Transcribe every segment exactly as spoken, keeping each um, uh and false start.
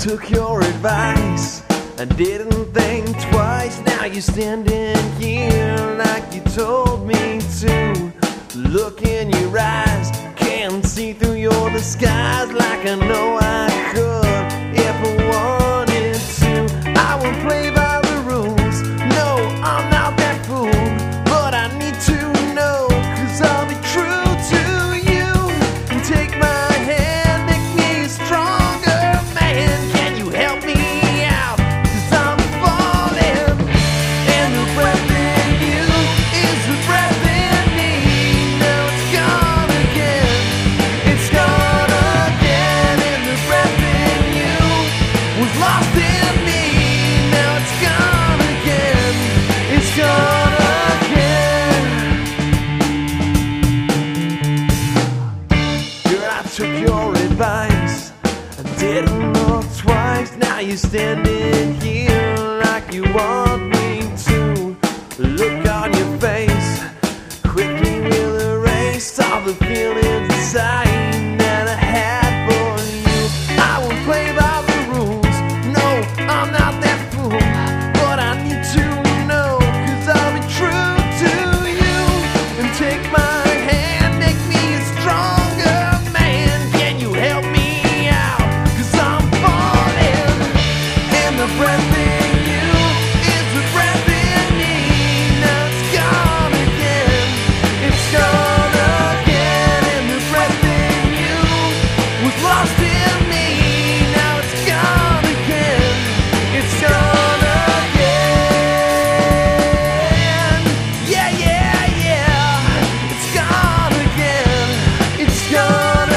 took your advice. I didn't think twice. Now you're standing here like you told me to. Look in your eyes, can't see through your disguise like I know I could if I wanted to. I won't play by the rules, no, I'm not that fool. But I need to know, cause I'll be true to you. And take my hand, make me a stronger man. Can you help me out, cause I'm falling. And the breath in you is the breath in me. Now it's gone again, it's gone again. And the breath in you was lost in me. Now it's gone again, it's gone again. Girl, I took your advice, I didn't look twice. Now you're standing here like you want me to. Look on your face quickly will erase all the feelings inside that I had for you. I won't play by the rules, no, I'm not that fool. But I need to know, cause I'll be true to you. And take my hand, make me a stronger man. Can you help me out, cause I'm falling. And the breath in you is the breath in me. Now it's gone again, it's gone again. And the breath in you was lost in me. Now it's gone again, it's gone again. Yeah, yeah, yeah, it's gone again, it's gone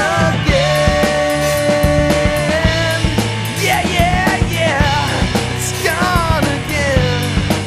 again. Yeah, yeah, yeah, it's gone again.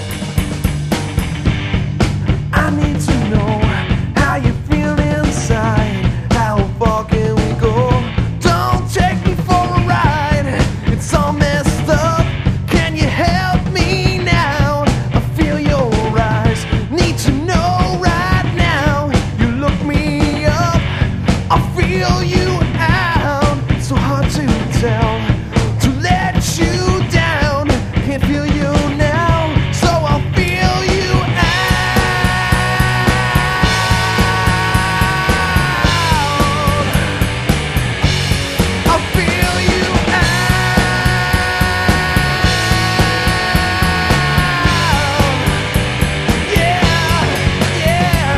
I need to know how you feel inside. How far can we go? Don't take me for a ride, it's all messed up. Can you help me now? I feel your eyes, need to know right now. You look me up, I feel you out. So hard to tell, to let you down. Can't feel you now, so I'll feel you out. I'll feel you out. Yeah, yeah.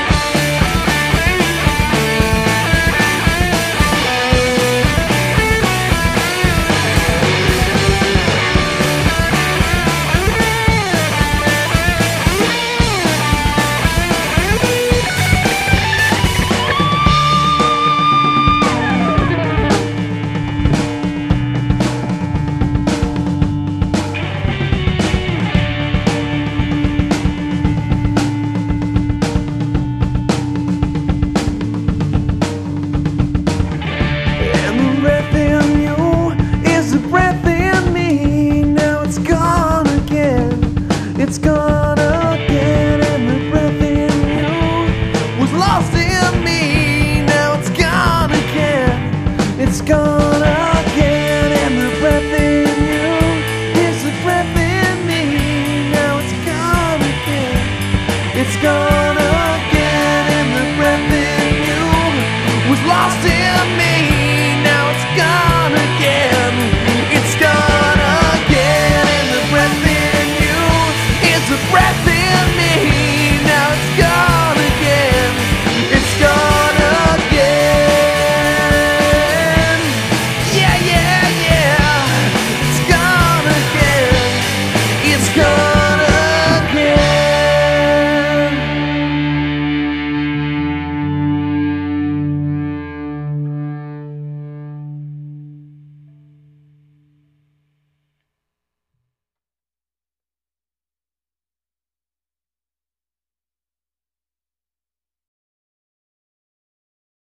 And the breath in you is the breath in me. Now it's gone again, it's gone again. And the breath in you was lost in me. Now it's gone again, it's gone again. And the breath in you is the breath in me. Now it's gone again, it's gone